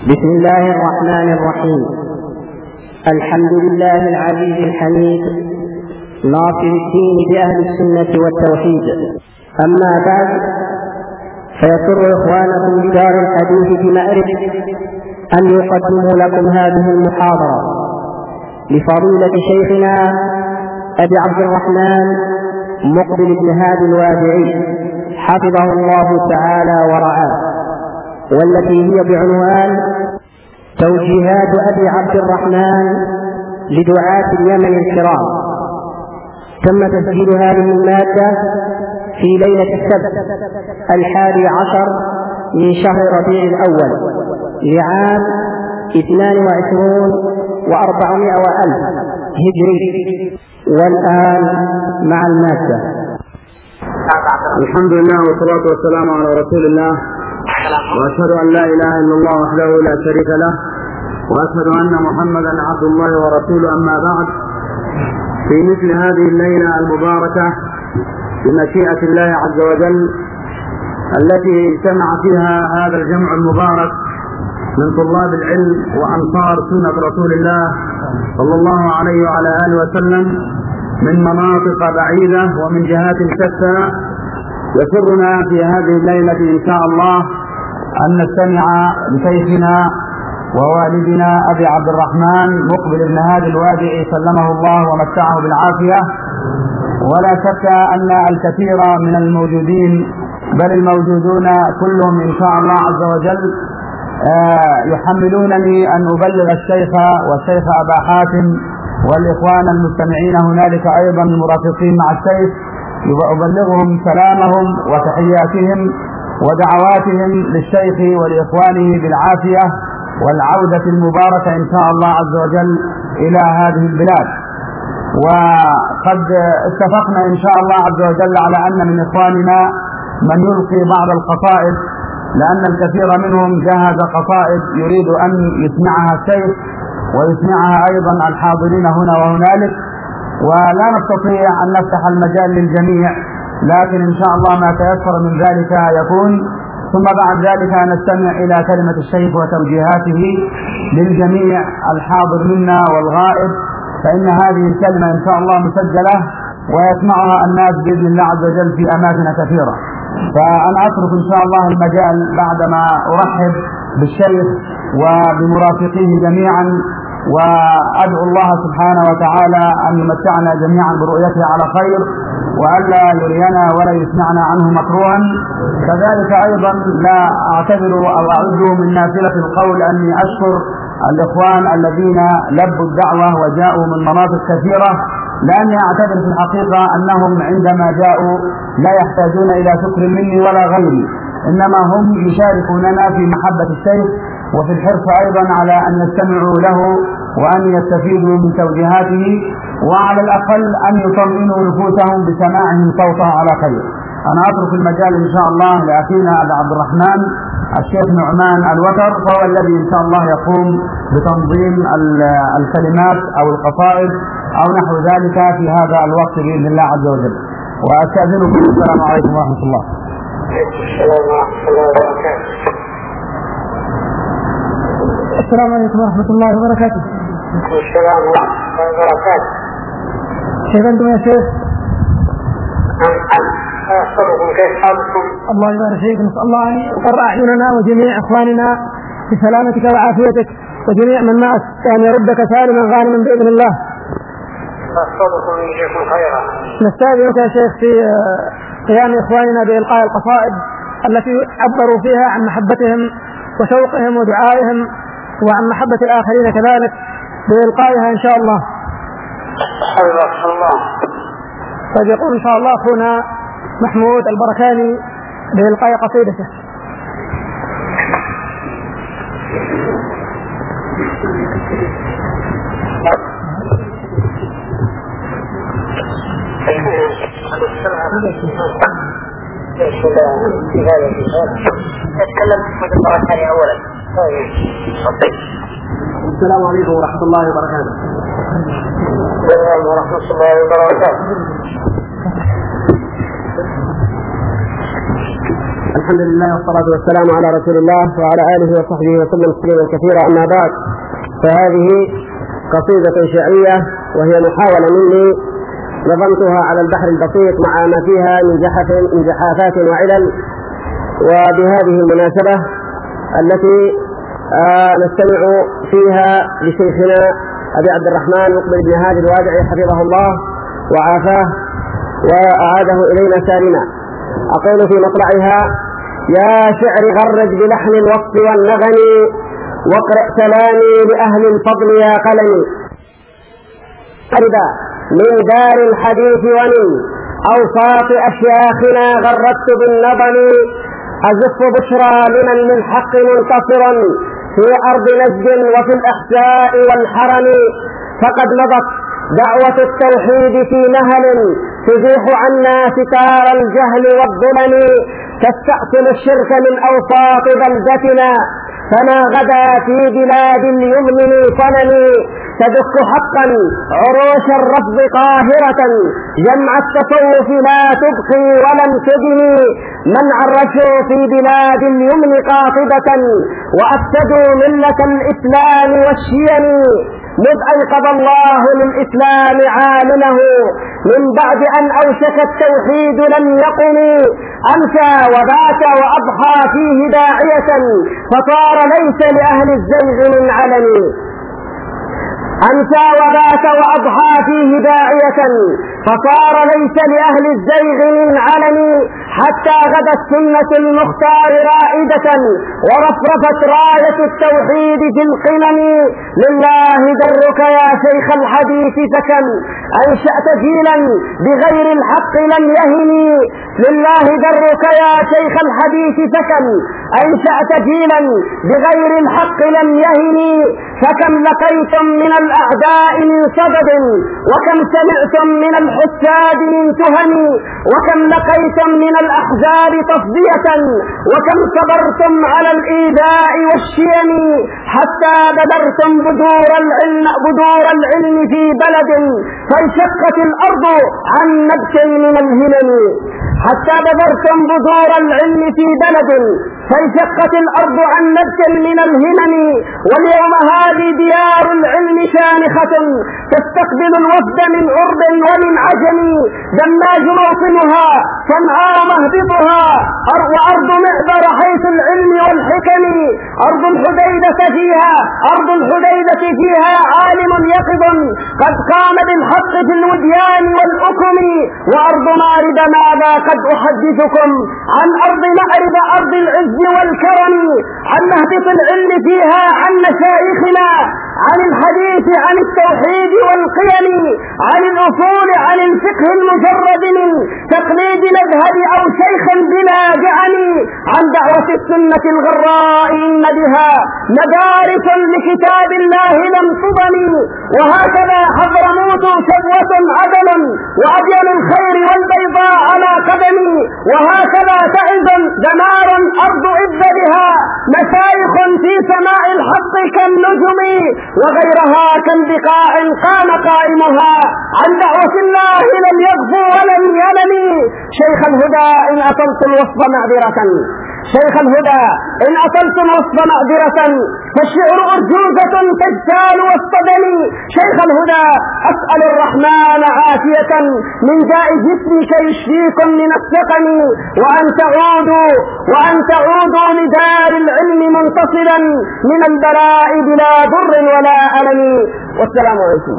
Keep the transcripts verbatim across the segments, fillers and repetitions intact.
بسم الله الرحمن الرحيم. الحمد لله العزيز الحميد ناصر الدين بأهل السنة والتوحيد. أما بعد، فيسر إخوانكم بدار الحديث بمأرب أن يقدموا لكم هذه المحاضرة لفضيلة شيخنا أبي عبد الرحمن مقبل بن هادي الوادعي حفظه الله تعالى ورعاه، والتي هي بعنوان توجيهات أبي عبد الرحمن لدعاة اليمن الكرام. تم تسجيل هذه المادة في ليلة السبت الحادي عشر من شهر ربيع الأول لعام اثنان وعشرون وأربعمائة وألف هجري. والآن مع المادة. الحمد لله والصلاة والسلام على رسول الله، وأشهد أن لا إله إلا الله وحده لا شريك له، وأشهد أن محمدا عبد الله ورسوله. أما بعد، في مثل هذه الليلة المباركة بمشيئة الله عز وجل التي اجتمع فيها هذا الجمع المبارك من طلاب العلم وأنصار سنة رسول الله صلى الله عليه وعلى آله وسلم من مناطق بعيدة ومن جهات شتى، يسرنا في هذه الليلة إن شاء الله أن نستمع لشيخنا ووالدنا أبي عبد الرحمن مقبل بن هادي الوادعي سلمه الله ومتعه بالعافية. ولا شك أن الكثير من الموجودين بل الموجودون كلهم إن شاء الله عز وجل يحملونني أن أبلغ الشيخ والشيخ أبا حاتم والإخوان المستمعين هنالك أيضا المرافقين مع الشيخ، أبلغهم سلامهم وتحياتهم ودعواتهم للشيخ ولإخوانه بالعافية والعودة المباركة إن شاء الله عز وجل إلى هذه البلاد. وقد اتفقنا إن شاء الله عز وجل على أن من إخواننا من يلقي بعض القصائد، لأن الكثير منهم جهز قصائد يريد أن يسمعها الشيخ ويسمعها أيضا الحاضرين هنا وهنالك، ولا نستطيع أن نفتح المجال للجميع، لكن إن شاء الله ما تيسر من ذلك يكون. ثم بعد ذلك نستمع إلى كلمة الشيخ وتوجيهاته للجميع الحاضر منا والغائب، فإن هذه الكلمة إن شاء الله مسجلة ويسمعها الناس بإذن الله عز وجل في أماكن كثيرة. فأنا أترك إن شاء الله المجال بعدما أرحب بالشيخ وبمرافقيه جميعا، وأدعو الله سبحانه وتعالى أن يمتعنا جميعا برؤيته على خير، وألا يرينا ولا يسمعنا عنه مكروها. كذلك أيضا لا أعتبر أو أعد من نافلة القول أني أشكر الإخوان الذين لبوا الدعوة وجاءوا من مناطق كثيرة، لأني أعتبر في الحقيقة أنهم عندما جاءوا لا يحتاجون إلى شكر مني ولا غيري، إنما هم يشاركوننا في محبة الشيخ وفي الحرص أيضا على أن يستمعوا له وأن يستفيدوا من توجيهاته، وعلى الأقل أن يطمئنوا نفوسهم بسماعهم صوته على خير. أنا أترك المجال إن شاء الله لأخينا أبي عبد الرحمن الشيخ نعمان الوتر، فهو الذي إن شاء الله يقوم بتنظيم الكلمات أو القصائد أو نحو ذلك في هذا الوقت بإذن الله عز وجل. وأستأذنكم. السلام عليكم ورحمة الله. السلام عليكم ورحمة الله وبركاته. السلام ورحمة الله وبركاته. كيف أنتم يا شيخ؟ أشكركم. كيف حالكم؟ الله يبارك فيك. نسأل الله أن يقر أعيننا وجميع إخواننا بسلامتك وعافيتك، وجميع من معك أن يردك سالما غانما بإذن الله. أشكركم ويجزيكم خيرا. نستأذنك يا شيخ في قيام إخواننا بإلقاء القصائد التي عبروا فيها عن محبتهم وشوقهم ودعائهم وعن محبة الآخرين كذلك بإلقائها إن شاء الله. حفظك الله. قد يقول إن شاء الله أخونا محمود البركاني بإلقاء قصيدته. السلام عليكم ورحمة الله وبركاته. السلام ورحمة الله وبركاته. الحمد لله والصلاة والسلام على رسول الله وعلى آله وصحبه وسلم تسليما كثيرا. أما بعد، فهذه قصيدة شعرية وهي محاولة مني نظمتها على البحر البسيط مع ما فيها من جحافات وعلل. وبهذه المناسبة التي آه نستمع فيها لشيخنا أبي عبد الرحمن مقبل بن هادي الوادعي حفظه الله وعافاه وأعاده إلينا سالما، أقول في مطلعها: يا شعر غرد بلحن الوصف والنغم، واقرأ سلامي لأهل الفضل يا قلمي. من دار الحديث ومن أوساط أشياخنا غردت بالنظم، أزف بشرى لمن من حق منتصرا في أرض نجد وفي الأحساء والحرم. فقد مضت دعوة التوحيد في نهل تزيح عنا ستار الجهل والظلم، تستأصل الشرك من أوساط بلدتنا، فما غدا في بلاد اليمن صنم. تدك حقا عروش الرفض قاهرة، جمع التصوف لا تبقي ولم تدني. من عرشوا في بلاد اليمن قاطبة، وأفسدوا ملة الإسلام والشيم. مذ أيقظ الله للإسلام عالمه، من بعد أن أوشك التوحيد لم يقم. أمسى وبات وأضحى فيه داعية، فصار ليس لأهل الزيغ من علم. أمسى وبات وأضحى فيه داعية، فصار ليس لأهل الزيغ من علم. حتى غدت سنة المختار رائدة، ورفرفت راية التوحيد في القمم. لله درك يا شيخ الحديث فكم أنشأت جيلا بغير الحق لم يهن. لله درك يا شيخ الحديث فكم أنشأت جيلا بغير الحق لم يهن. فكم لقيتم من الأعداء من صدد، وكم سمعتم من الحساد من تهم. وكم لقيتم من الأحزاب تصدية، وكم صبرتم على الإيذاء والشيم. حتى بدرتم بدور العلم, بدور العلم في بلد، فانشقت الأرض عن نبت من الهمم. حتى بدرتم بدور العلم في بلد، فانشقت الأرض عن نبت من الهمم. واليوم هذه ديار العلم شامخة، تستقبل الوفد من عرب ومن عجم. دماج موطنها، صنعاء مهبطها، وأرض معبر حيث العلم والحكم. أرض الحديدة فيها أرض الحديدة فيها عالم يقظ، قد قام بالحق في الوديان والأكم. وأرض مارب ماذا قد أحدثكم عن أرض مأرب، أرض العز والكرم. عن مهبط العلم فيها، عن مشايخنا، عن الحديث، عن التوحيد والقيم، عن الأصول، عن الفقه المجرد من تقليد مذهب أو شيخ بلا جعل. عن دعوة السنة الغراء إن بها مدارس لكتاب الله لم تضم. وهكذا حضرموت شبوة عدل، وأبين الخير والبيضاء على قدم. وهكذا تعز دمار أرض إبدها، مشايخ في سماء الحق كالنجم. وغيرها كالبقاع قام قائمها، عن دعوة الله لم يغفو ولم يلم. شيخ الهدى إن أطلت الوصف معذرة، شيخ الهدى إن أطلت الوصف معذرة، فالشعر أرجوزة تجتال والصدم. شيخ الهدى أسأل الرحمن عافية من داء جسمك يشفيكم من السقم. وأن تعودوا وأن تعودوا لدار العلم منتصلا من البلاء بلا ضر ولا ألم. والسلام عليكم.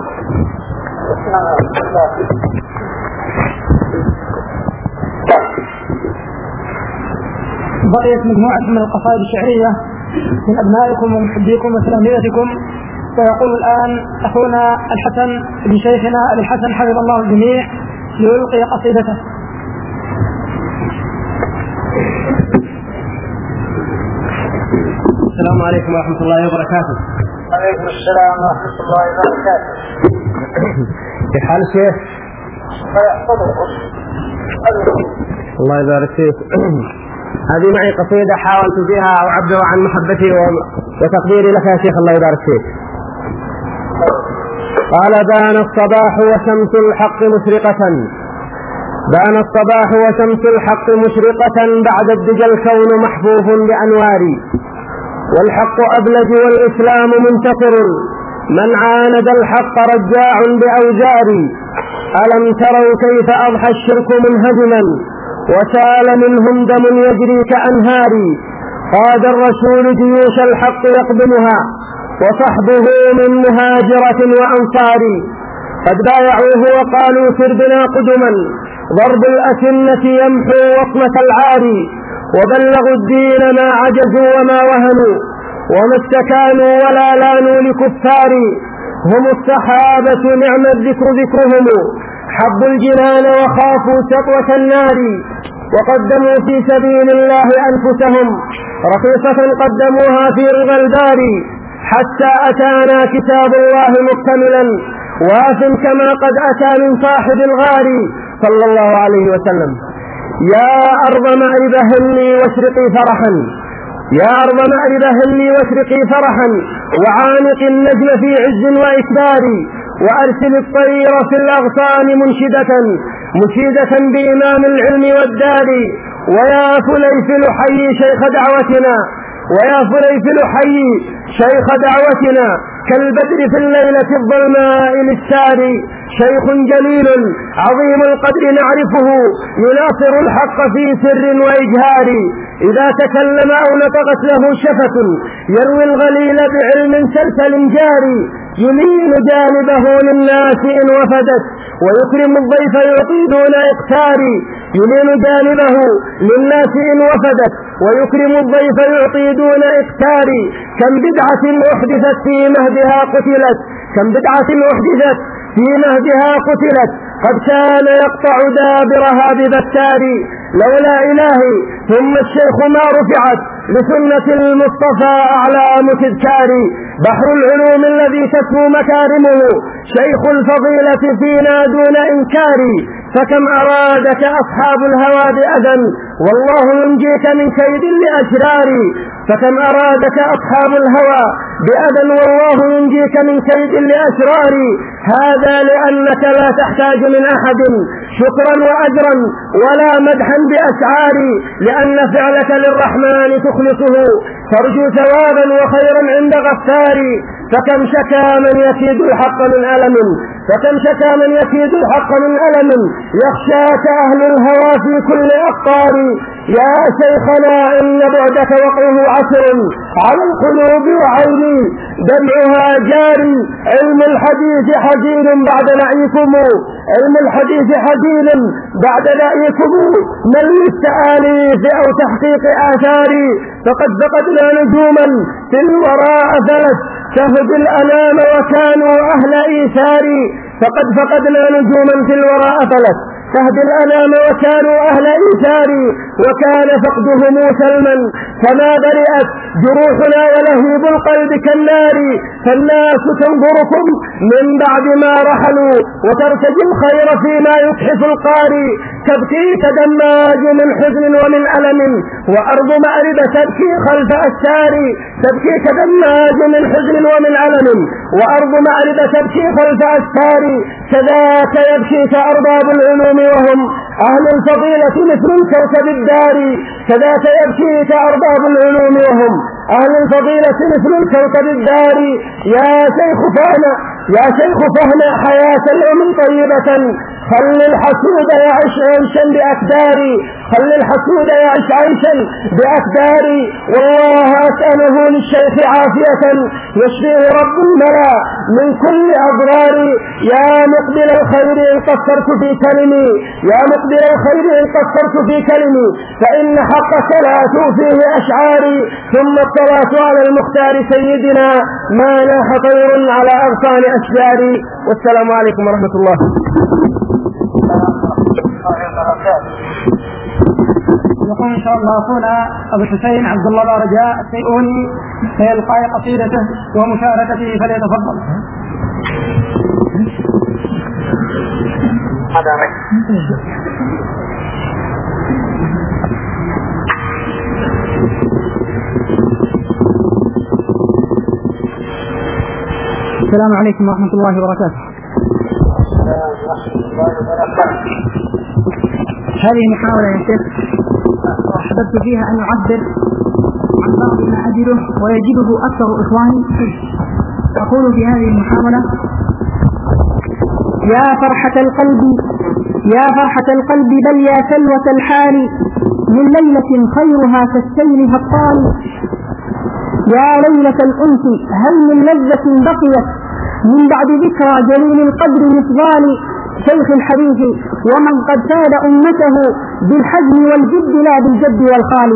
بقيت مجموعة من القصائد الشعرية من أبنائكم ومحبيكم وتلاميذكم. ويقول الآن أخونا الحسن بن شيخنا الحسن حفظ الله الجميع ليلقي قصيدته. السلام عليكم ورحمة الله وبركاته. عليكم السلام ورحمة الله وبركاته. كيف حال الشيخ؟ الله يبارك فيك. هذه معي قصيدة حاولت بها أعبر عن محبتي وتقديري لك يا شيخ، الله يبارك فيك. قال: بان الصباح وشمس الحق مشرقة، بان الصباح وشمس الحق مشرقة، بعد الدجى الكون محفوف بأنوار، والحق أبلج والإسلام منتصر، من عاند الحق رجاع بأوزار. ألم تروا كيف أضحى الشرك منهدما، وسال منهم دم يجري كأنهار. قاد الرسول جيوش الحق يقدمها، وصحبه من مهاجرة وأنصار. قد بايعوه وقالوا سر بنا قدما، ضرب الأسنة يمحو وصمة العار. وبلغوا الدين ما عجزوا وما وهنوا، وما استكانوا ولا لانوا لكفار. هم الصحابة نعم الذكر ذكرهم، حبوا الجنان وخافوا سطوة النار. وقدموا في سبيل الله أنفسهم، رخيصة قدموها في رضا الباري، حتى أتانا كتاب الله مكتملا، واف كما قد أتى من صاحب الغار صلى الله عليه وسلم. يا أرض مأرب هلي واشرقي فرحا، يا أرض مأرب هلي واشرقي فرحا، وعانق النجم في عز وإكبار. وأرسل الطير في الأغصان منشدة، مشيدة بإمام العلم والدار. ويا فليفل حي شيخ دعوتنا، ويا فليفل حي شيخ دعوتنا، كالبدر في الليلة الظلماء للسار. شيخ جليل عظيم القدر نعرفه، يناصر الحق في سر وإجهار. إذا تكلم أو نطقت له شفة، يروي الغليل بعلم سلسل جاري. يلين جانبه للناس إن وفدت، ويكرم الضيف يعطي دون إقتار. يلين جانبه للناس إن وفدت، ويكرم الضيف يعطي دون إقتار. كم بدعة أحدثت في مهدها قتلت، كم بدعة أحدثت في مهدها قتلت، قد كان يقطع دابرها ببتار. لولا إلهي ثم الشيخ ما رفعت، لسنة المصطفى أعلام تذكار. بحر العلوم الذي تسمو مكارمه، شيخ الفضيلة فينا دون إنكار. فكم أرادك أصحاب الهوى بأذى، والله ينجيك من كيد لأشرار. فكم أرادك أصحاب الهوى بأذى، والله ينجيك من كيد لأشرار. هذا لأنك لا تحتاج من أحد شكرا وأجرا ولا مدحا بأسعار، لأن فعلك للرحمن تخلصه، ترجو ثوابا وخيرا عند غفار. فكم شكا من يكيد الحق من ألم، فكم شكا من يكيد الحق من ألم، يخشاك أهل الهوى في كل أقطار. يا شيخنا إن بعدك وقعه عسر، على القلوب وعيني دمعها جاري. علم الحديث حزين بعد نعيكم، علم الحديث حزين بعد نعيكم، من للتآليف أو تحقيق آثاري. فقد فقدنا نجوما في الوراء ثلث، شهد الأنام وكانوا أهل إيثار. فقد فقدنا نجوما في الوراء ثلث، شهد الأنام وكانوا أهل إيثار. وكان فقدهم سلما، فما برئت جروحنا ولهيب القلب كالنار. فالناس تنظركم من بعد ما رحلوا، وترتجي الخير فيما يتحف القاري. تبكي كدماج من حزن ومن ألم، وأرض مأرب تبكي خلف أستار. تبكي كدماج من حزن ومن ألم، وأرض مأرب تبكي خلف أستار. كذاك يبكيك أرباب العلوم وهم أهل الفضيلة مثل الكوكب الداري. كذاك يبكيك أرباب العلوم وهم أهل الفضيلة مثل الكوكب الداري. يا شيخ فهنا، يا شيخ فهنا حياة اليوم طيبة، خل الحسود يعيش عيشا بأكداري، خل الحسود يعيش عيشا بأكداري. والله أسأله للشيخ عافية، يشفيه رب الملا من كل أضرار. يا مقبل الخير إن قصرت في كلمي، يا مقبل الخير إن قصرت في كلمي، فإن حقك لا توفيه أشعاري. ثم الصلاة على المختار سيدنا، ما لاح طير على أغصان أشجاري. والسلام عليكم ورحمة الله. يقول إن شاء الله أخونا أبو الحسين عبد الله رجاء السيئوني سيلقى قصيدته ومشاركته، فليتفضل. السلام عليكم ورحمة الله وبركاته. هذه محاولة يا شيخ أحببت فيها أن أعبر عن بعض ما أجده ويجده أكثر إخواني. أقول في هذه المحاولة: يا فرحة القلب يا فرحة القلب بل يا سلوة الحال من ليلة خيرها كالسيل هالطال. يا ليلة الأنس هل من لذة بقيت من بعد ذكرى جليل القدر مفضال شيخ الحديث ومن قد ساد أمته بالحزم والجد لا بالجد والخال.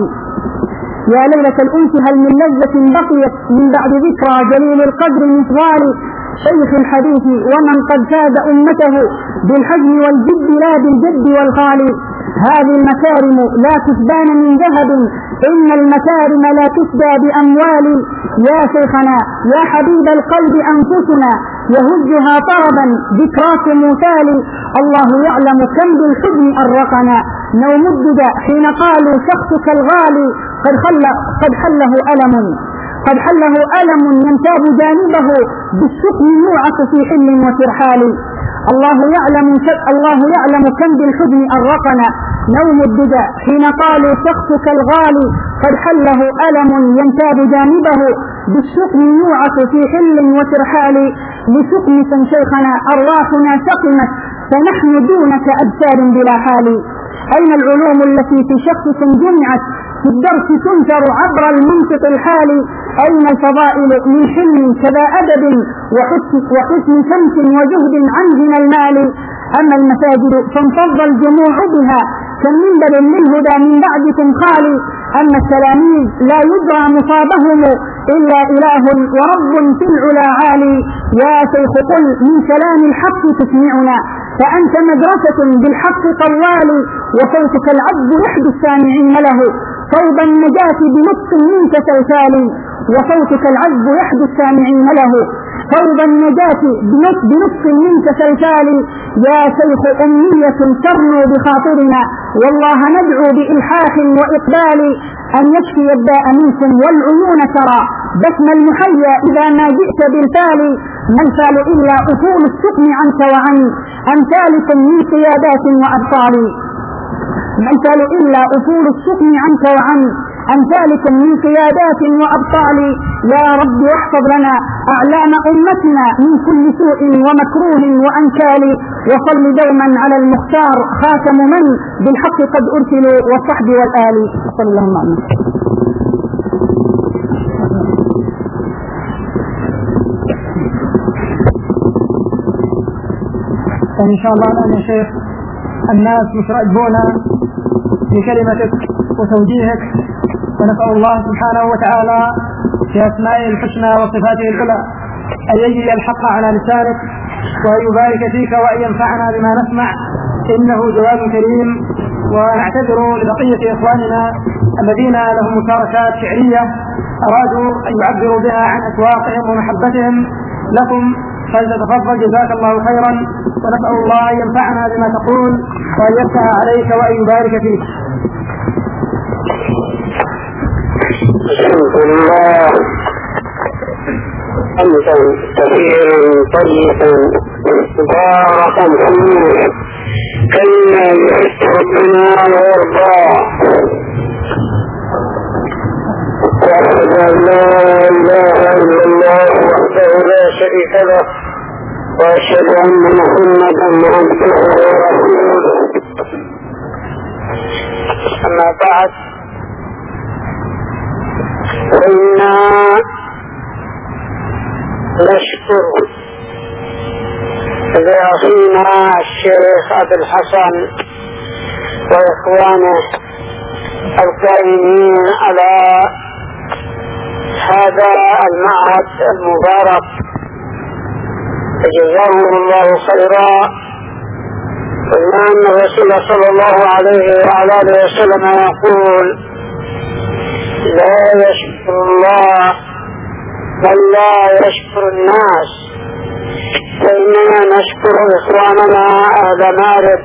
يا ليلة الأنس هل من لذة بقيت من بعد ذكرى جليل القدر مفضال شيخ الحديث ومن قد ساد أمته بالحزم والجد لا بالجد والخال. هذه المكارم لا تسبان من ذهب إن المكارم لا تسدى بأموال. يا شيخنا يا حبيب القلب أنفسنا يهجها طربا ذكراك مثال. الله يعلم كم بالحزن أرقنا نوم الدجى حين قالوا شخصك الغالي قد, خل قد حله ألم قد حله ألم ينتاب جانبه بالسكن يوعك في حل وترحال. الله يعلم الله يعلم كم بالحزن أرقنا نوم الدجى حين قالوا شخصك الغالي قد حله ألم ينتاب جانبه بالسكن يوعك في حل وترحال. لسكنك شيخنا أرواحنا سقمت فنحن دونك أبصار بلا حال. أين العلوم التي في شخص جمعت في الدرس تنشر عبر المنطق الحالي؟ أين الفضائل من حلم كذا أدب وحسن شمس وجهد عنزنا المال؟ أما المساجد فانفض الجموع بها كالمنبر للهدى من بعدكم خالي. أما التلاميذ لا يدرى مصابهم إلا إله ورب في العلا عالي. يا شيخ قل من كلام الحق تسمعنا فأنت مدرسة بالحق طوالي وصوتك العبد يحدي السامعين له صوب النجاة بنطق منك سلسالي. وصوتك العذب يحدي السامعين له صوب النجاة بنطق منك سلسالي. يا شيخ أمنية ترنو بخاطرنا والله ندعو بإلحاح وإقبال أن يشفي الداء منكم والعيون ترى بسم المحيا إذا ما جئت بالفال. ما الفال إلا أصول السكن عنك وعن أمثالكم من قيادات وأبطال. ما الفال إلا أصول السكن عنك وعن أمثالكم من قيادات وأبطال. يا رب واحفظ لنا أعلام أمتنا من كل سوء ومكروه وأنكال. وصل دوما على المختار خاتم من بالحق قد أرسلوا والصحب والآل. صلى الله عليه وسلم. إن شاء الله الآن يا شيخ الناس مترجون بكلمتك وتوجيهك ونسأل الله سبحانه وتعالى في أسمائه الحسنى وصفاته العلى أن يجري الحق على لسانك وأن يبارك فيك وأن ينفعنا بما نسمع إنه جواد كريم. ونعتذر لبقية إخواننا الذين لهم مشاركات شعرية أرادوا أن يعبروا بها عن أشواقهم ومحبتهم لكم فلتتفضل جزاك الله خيرا ونسأل الله أن ينفعنا بما تقول وأن يفتح عليك وأن يبارك فيك. الحمد لله حمدا كثيرا طيبا مباركا فيه كما يحب ربنا ويرضى. وأشهد أن لا إله إلا الله وحده لا شريك له وأشهد أن محمدا عبده ورسوله. أما بعد فإنا نشكر لأخينا الشيخ أبي الحسن وإخوانه القائمين على هذا المعهد المبارك جزاهم الله خيرا. وإن الرسول صلى الله عليه وعلى آله وسلم يقول لا يشكر الله من لا يشكر الناس. فإننا نشكر إخواننا أهل مارب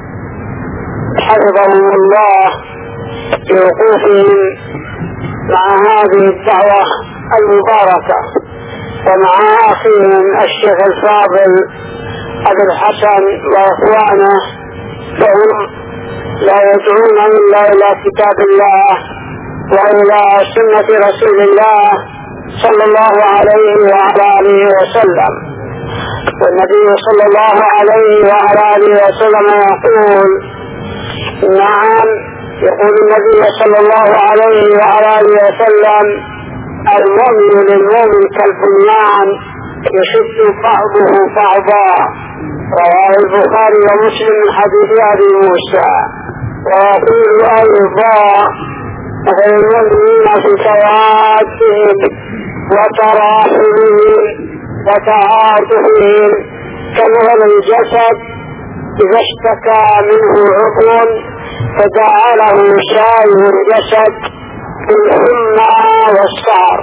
حفظهم الله بوقوفهم مع هذه الدعوة المباركة ومع أخيهم الشيخ الفاضل أبي الحسن وإخوانه فهم لا يدعون إلا إلى كتاب الله وإلى سنة رسول الله صلى الله عليه وعلى آله وسلم. والنبي صلى الله عليه وعلى آله وسلم يقول نعم يقول النبي صلى الله عليه وعلى آله وسلم المؤمن للمؤمن كالبنيان يشد بعضه بعضا. رواه البخاري ومسلم من حديث أبي موسى. ويقول أيضا المؤمنين في توادهم وتراحمهم وتعاطفهم كمثل الجسد إذا اشتكى منه عضو فدعا له سائر الجسد بالحمى والسهر.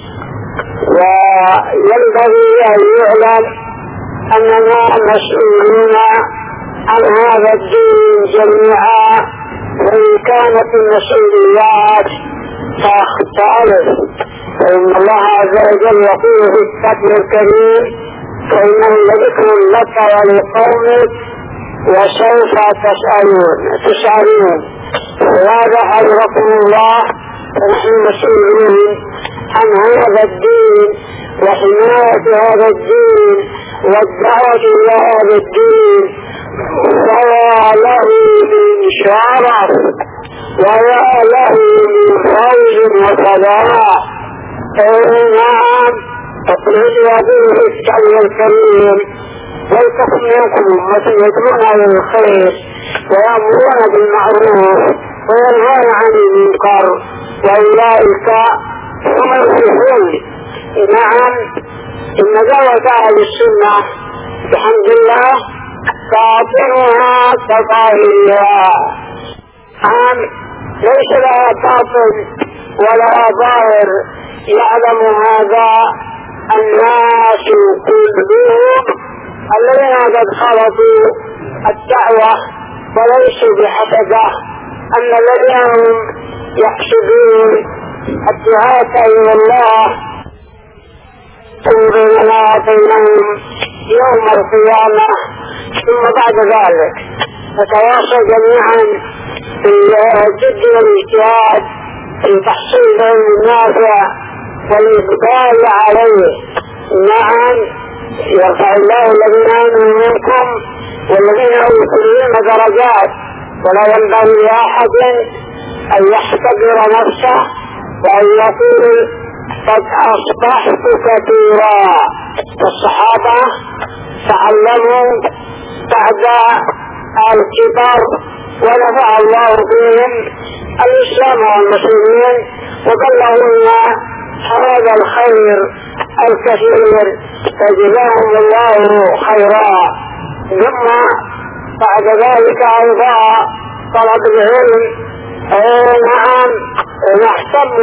وينبغي أن يعلم أننا مسؤولون عن هذا الدين جميعا، وإن كانت المسؤوليات تختلف، فإن الله عز وجل يقول في الكتاب الكريم فإنه لذكر لك ولقومك وسوف تسألون تسألون وهذا حضركم الله. ونحن مسؤولون عن هذا الدين وحماية هذا الدين والدعوة إلى هذا الدين، ويا له من شرف ويا له من فوز وسلام. نعم تقليد يديه الكتاب الكريم ولتكن منكم أمة يدعون إلى الخير ويأمرون بالمعروف وينهون عن المنكر وأولئك هم المفلحون. نعم إن دعوة أهل السنة بحمد الله باطنها كظاهرها. نعم ليس لها باطن ولا ظاهر، يعلم هذا الناس كلهم الذين قد خلطوا الدعوة وليسوا بحسبه، أن الذين هم يحسبون الدعاة إلى الله بيننا وبينهم يوم القيامة. ثم بعد ذلك نتواصل جميعا بالجد والاجتهاد في تحصيل العلم النافع والإقبال عليه. نعم يرفع الله الذين آمنوا منكم والذين أوتوا العلم درجات، ولا ينبغي لأحد أن يحتقر نفسه وأن يقول قد أصبحت كثيرا. والصحابة تعلموا بعد الكبر ونفع الله بهم الإسلام والمسلمين وبلغونا هذا الخير الكثير فجزاهم الله خيرا. ثم بعد ذلك أيضا طلب العلم. نعم نهتم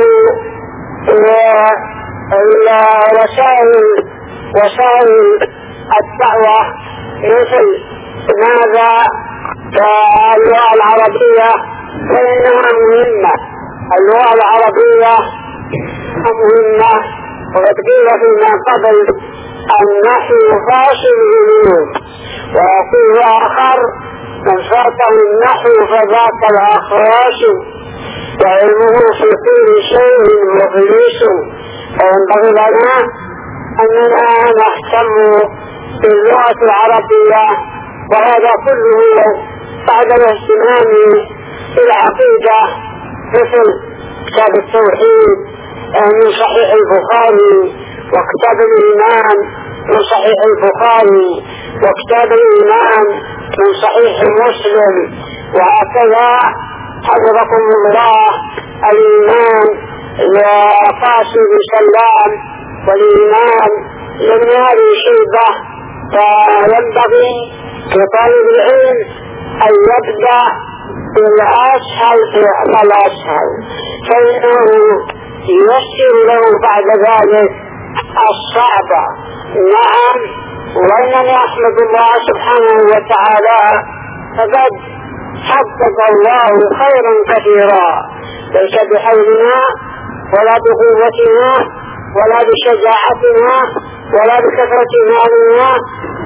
بالوسائل وسائل الدعوة مثل ماذا اللغة العربية، فإنها مهمة. اللغة العربية مهمة، وقد قيل فيما قبل النحو فاصل العلوم، ويقول آخر من فاته النحو فذاك الأخراش وعلمه في كل شيء مخلص. فينبغي لنا أننا نهتم باللغة العربية، وهذا كله بعد الاهتمام بالعقيدة مثل كتاب التوحيد من صحيح البخاري، وكتاب الإيمان من صحيح البخاري، وكتاب الإيمان من صحيح مسلم. وهكذا حفظكم الله الإيمان لقاسم بن سلام والإيمان لابن أبي شيبة. فينبغي لطالب العلم أن يبدأ بالأسهل فالأسهل، فإنه ييسر له بعد ذلك الصعبة. نعم وإنني أحمد الله سبحانه وتعالى فقد حقق الله خيرا كثيرا، ليس بحولنا ولا بقوتنا ولا بشجاعتنا ولا بكثرة مالنا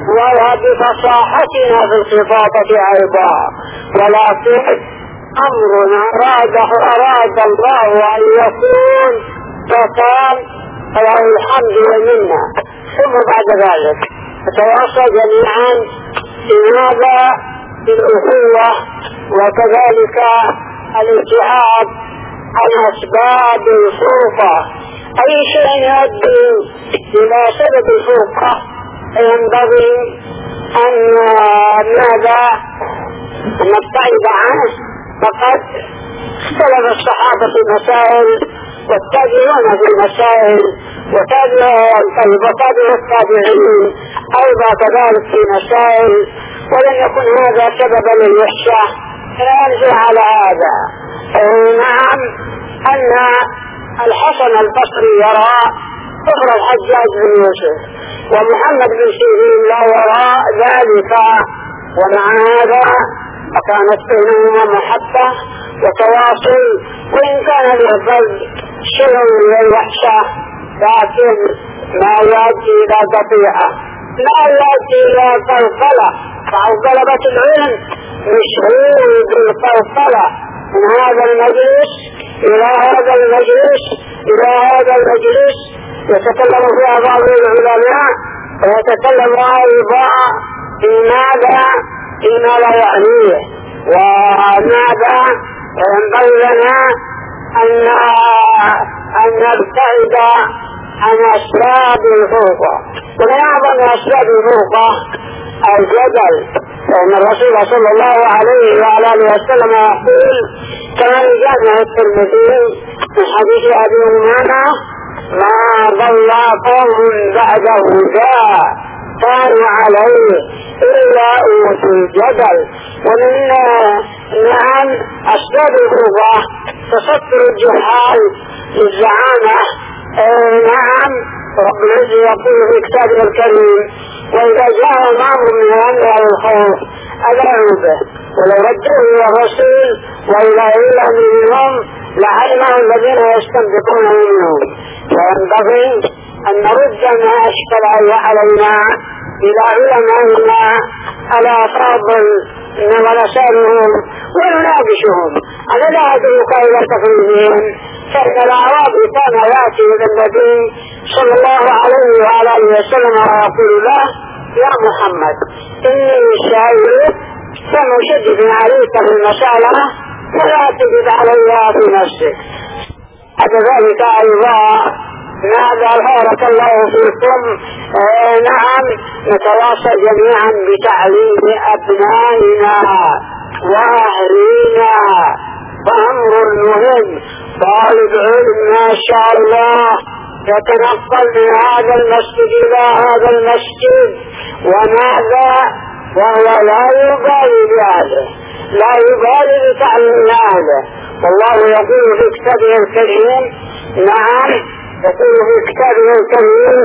وبفصاحتنا في الخطابة أيضا، ولكن أمر أراده أراد الله أن يكون فكان له الحمد والمنة. ثم بعد ذلك نتواصل جميعا بهذا بالأخوة وكذلك الابتعاد عن أسباب الفرقة. أي شيء يؤدي إلى سبب الفرقة ينبغي أن ماذا نبتعد عنه. فقد اختلف الصحابة في مسائل والتابعون في المسائل وتابع التابعين أيضا كذلك في مسائل، ولم يكن هذا سببا للوحشة. فنرجع على هذا. نعم أن الحسن البصري يرى كفر الحجاج بن يوسف، ومحمد بن سيرين لا يرى ذلك، ومع هذا فكانت بينهما محبة وتواصل، وإن كان للفرد شيء من الوحشة لكن ما يؤدي إلى قطيعة، لا يؤدي إلى قلقلة. فعقلبة العلم مشهور بالقلقلة من هذا المجلس إلى هذا المجلس إلى هذا المجلس، يتكلم فيها بعض العلماء ويتكلم أيضا في ماذا فيما لا يعنيه، وماذا ينبغي لنا أن أن نبتعد عن أسباب الفرقة. ومن أعظم أسباب الفرقة الجدل، فإن الرسول صلى الله عليه وعلى آله وسلم يقول كما جاء الترمذي من حديث أبي أمامة: ما ضل قوم بعد هدى كانوا عليه إلا أوتوا الجدل. ومن نعم أسباب الفرقة تستر الجهال للزعامة. نعم رب العزة يقول في كتابه الكريم: وإذا جاءهم أمر من الأمر أو الخوف أذاعوا به ولو ردوه إلى الرسول وإلى علم منهم لعلمه الذين يستنبطونه منهم. وينبغي أن نرد ما أشكل علينا إلى علمائنا على فاضل ونسألهم ونناقشهم. أنا لا أدرك إلى تقريبهم، فإن الأعرابي كان يأتي إلى النبي صلى الله عليه وعلى آله وسلم ويقول له: يا محمد إني شاعرك فمشدد عليك في المسألة ولا تجد عليها في نفسك. هذا ذلك أيضا ماذا بارك الله فيكم. آه نعم نتواصل جميعا بتعليم أبنائنا وأهلينا، فأمر مهم. طالب علم ما شاء الله يتنقل من هذا المسجد إلى هذا المسجد وماذا وهو لا يبالي بهذا، لا يبالي بتعليم هذا. والله يقول في كتابه الكريم، نعم يقول في كتابه الكريم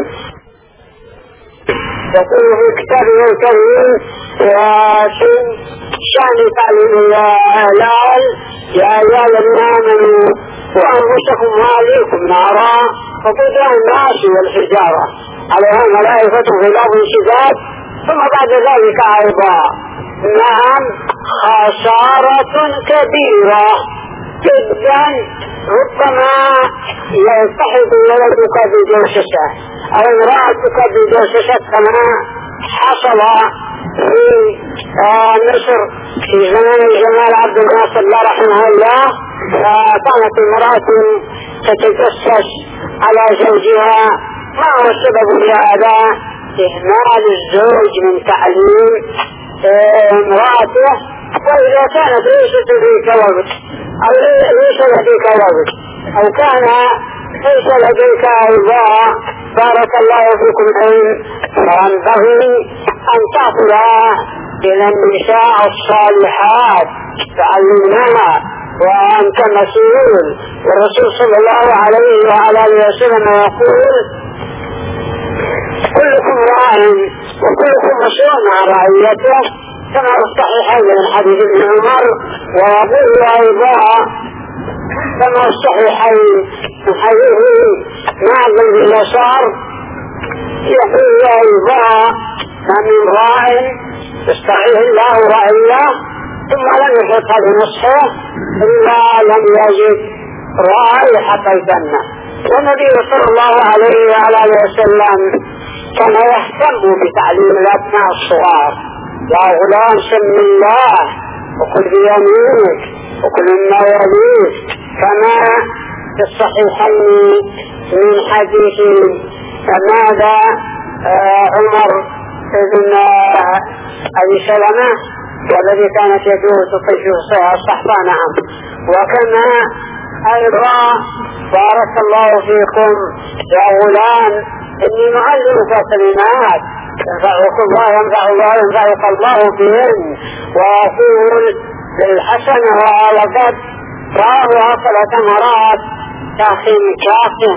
يقول في كتابه الكريم وفي شأن تعليم الهلال: يا أيها الذين آمنوا وأنفسكم وأهليكم نارا وقودها الناس والحجارة عليها ملائكة غلاظ شداد. ثم بعد ذلك أيضا نعم خسارة كبيرة جدا، ربما يلتحق ولدك بجوششة أو امرأتك بجوششة كما حصل في مصر في زمان جمال عبد الناصر الله رحمه الله. كانت امرأة تتجسس على زوجها. ما هو السبب في هذا؟ إهمال الزوج من تعليم امرأته. وإذا كانت ليست لديك وقت أو ليس لديك وقت أو كان ليس لديك أيضا بارك الله فيكم علم، فينبغي أن تأخذ إلى النساء الصالحات تعلمناها وأنت مسؤول. والرسول صلى الله عليه وعلى آله وسلم يقول: كلكم راع وكلكم مسؤول عن رعيته، كما في الصحيحين من حديث ابن عمر. ويقول أيضا كما في الصحيحين من حديث معبد بن يسار، يقول أيضا ما من راع يسترعيه الله رعية ثم لم يحطها بنصحه إلا لم يجد رائحة الجنة. والنبي صلى الله عليه وعلى وسلم كان يهتم بتعليم الأبناء الصغار: يا غلام سم الله وكل بيمينك وكل مما يليك، كما في الصحيحين من حديث ماذا آه عمر بن أبي سلمة والذي كانت يده تطيش الصحفة. نعم. وكما أيضا بارك الله فيكم يا غلام إني معلمك كلمات ينفعك الله ينفع الله ينفعك الله بهن، ويقول للحسنة وعلى قد راه أكل ثمرات كاخن كاخن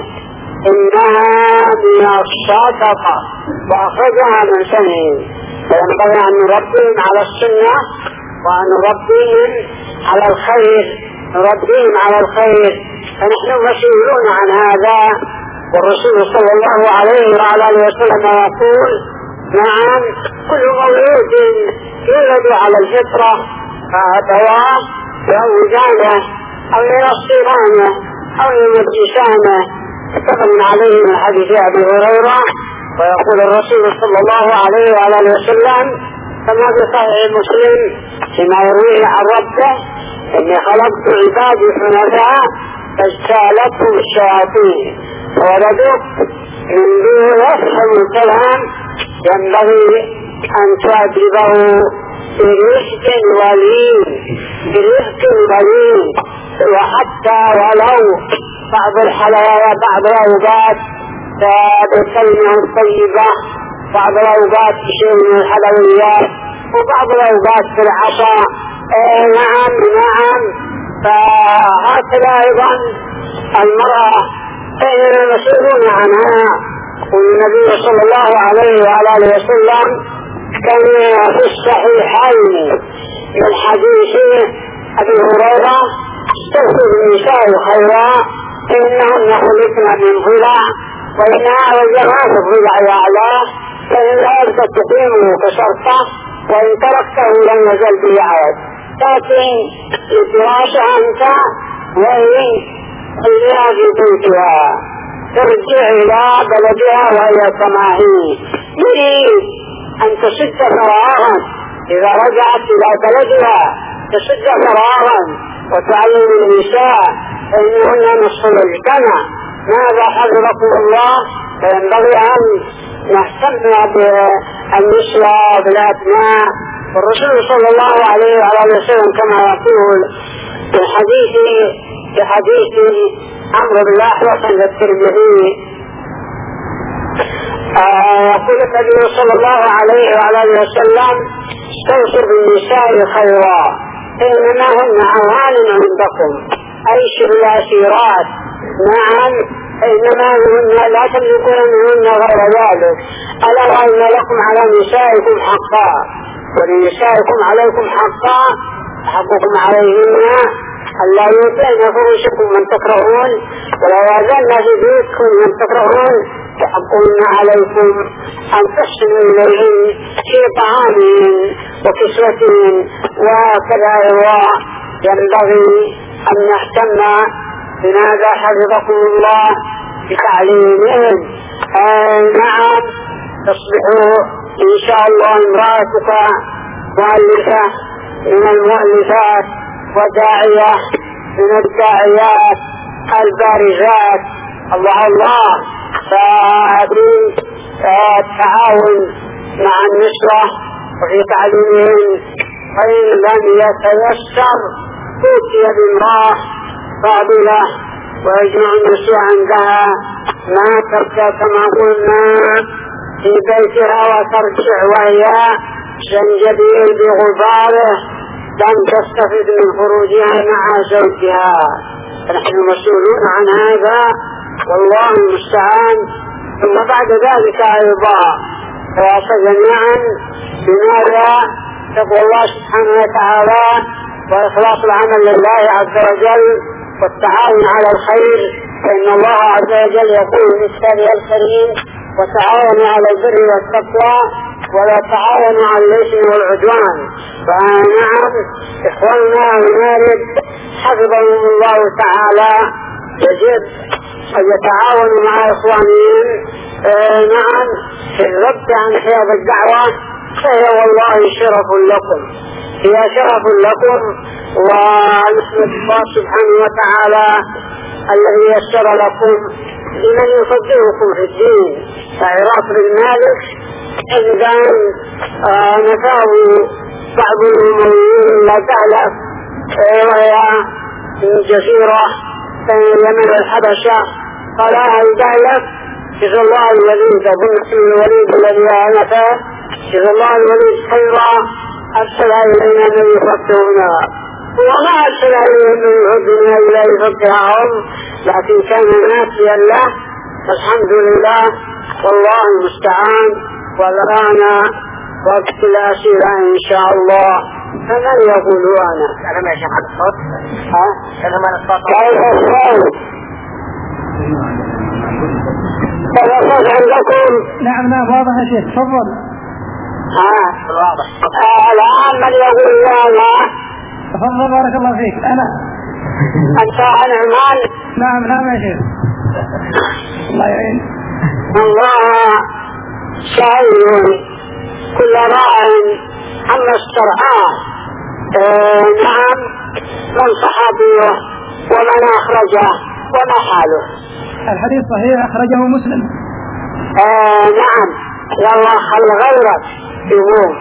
إنها من الصدقة وأخرجها من سنين. فينبغي أن نربيهم على السنة وأن نربيهم على الخير نربيهم على الخير فنحن مسؤولون عن هذا. والرسول صلى الله عليه وعلى اله وسلم يقول: نعم كل مولود يولد على الفطرة فأبواه يهودانه أو ينصرانه أو يمجسانه. متفق عليه من حديث أبي هريرة. ويقول الرسول صلى الله عليه وعلى اله وسلم كما في صحيح مسلم فيما يرويه عن ربه: إني خلقت عبادي حنفاء فاجتالتهم الشياطين فولدوا من دون يفهم الكلام ينبغي أن تعذبه برفق ولين برفق ولين، وحتى ولو بعض الحلويات بعض الأوقات بالكلمة الطيبة، بعض الأوقات بشيء من الحلويات، وبعض الأوقات في العشاء. آه نعم نعم. فهكذا أيضا المرأة فإننا مسؤولون عنها. والنبي صلى الله عليه وعلى اله وسلم كان في الصحيحين من حديث أبي هريرة: استغفر النساء خيرا فإنهن خلقن من ضلع وإنها وجهها في الضلع يعلى، فإن الأرض تقيمه كشرطة وإن تركته لم يزل بيعاد. لكن لفراشها أنت وإن خليها في بيتها ترجع إلى بلدها وهي كما هي. يريد أن تسد فراغا إذا رجعت إلى بلدها تسد فراغا وتعلم النساء فإنهن نصف الجنة. ماذا حفظكم الله؟ فينبغي أن نهتم بالنساء بالأبناء. والرسول صلى الله عليه وعلى وسلم كما يقول في الحديث في حديث عمرو بن الأحوص عند الترمذي: يقول النبي صلى الله عليه وعلى وسلم: استوصوا بالنساء خيرا إنما هن عوان عندكم، أيشر الأسيرات. نعم إنما هن لا تملكون منهن غير ذلك. ألا وإن لكم على نسائكم حقا ولنسائكم عليكم حقا، حقكم عليهن ألا يؤتين فرشكم من تكرهون ولا يأذن في بيوتكم من تكرهون، وحقهن عليكم أن تحسنوا إليهن في طعامهن وكسوتهن. وكذا ينبغي أن نهتم بماذا حفظكم الله بتعليمهم. نعم تصبح إن شاء الله امرأتك مؤلفة من المؤلفات وداعية من الداعيات البارزات. الله الله. فهذه التعاون مع النسوة وفي تعليمهم، فإن لم يتيسر توتي بامرأة فاضلة ويجمع النسوة عندها ما تبقى كما قلنا في بيتها وترجع وهي زنجبيل بغباره لم تستفد من خروجها مع زوجها. فنحن مسؤولون عن هذا والله المستعان. ثم بعد ذلك أيضا فيصل جميعا بماذا؟ تقوى الله سبحانه وتعالى وإخلاص العمل لله عز وجل والتعاون على الخير. فإن الله عز وجل يقول في كتابه الكريم: وتعاونوا على البر والتقوى ولا تعاونوا على الإثم والعدوان. فنعم إخواننا هنالك حفظهم الله تعالى يجب أن يتعاونوا مع إخوانهم آه نعم في الرد عن حياض الدعوة، فهي والله شرف لكم، هي شرف لكم. ونحمد الله سبحانه وتعالى الذي يسر لكم لمن يفضلكم في الدين. فعراق بن مالك عندما آه نفاه بعض الأمويين لا تعلف آه وهي جزيرة يمن الحبشة، قال هل تعلف جزا الله الوليد أظن اسم الوليد الذي نفاه جزا الله الوليد خيرا أرسل إلينا من يفقهنا، وما أرسل إلينا من يفقهنا إلا يفقههم، لكن كان ناسيا له. الحمد لله والله المستعان. والآن وقت الأسئلة إن شاء الله، فمن يقول أنا أنا ما شاء الصوت ها أنا ما الصوت كيف الصوت الصوت عندكم؟ نعم نعم واضح يا شيخ، تفضل. ها واضح. الآن من يقول أنا؟ تفضل بارك الله فيك. أنا أنت أنا عمان. نعم نعم يا شيخ الله يعين. الله سائل كل راع عما استرعاه. آه نعم من صحابيه ومن أخرجه وما حاله. الحديث صحيح أخرجه مسلم. آه نعم والله خل غيرك يقول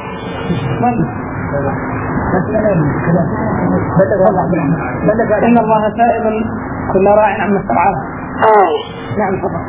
إن الله سائل كل راع عما استرعاه. آه نعم تفضل.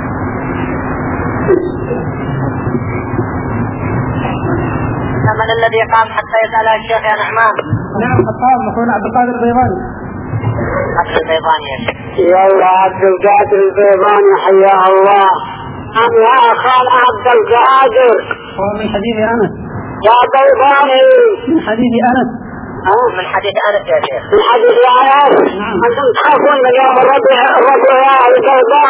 من الذي قام حتى يسأل الشيخ يا نعمان؟ نعم خطاب مخون عبد القادر البيضاني. عبد البيضاني يا شيخ. يا الله عبد القادر البيضاني حياه الله. أم يا خال عبد القادر. هو من حديث أنس. يا بيضاني. من حديث أنس. أه من حديث أنس يا شيخ. من حديث أنس. نعم. أنتم تخافون من يوم الربيع الربيع يا البيضاء.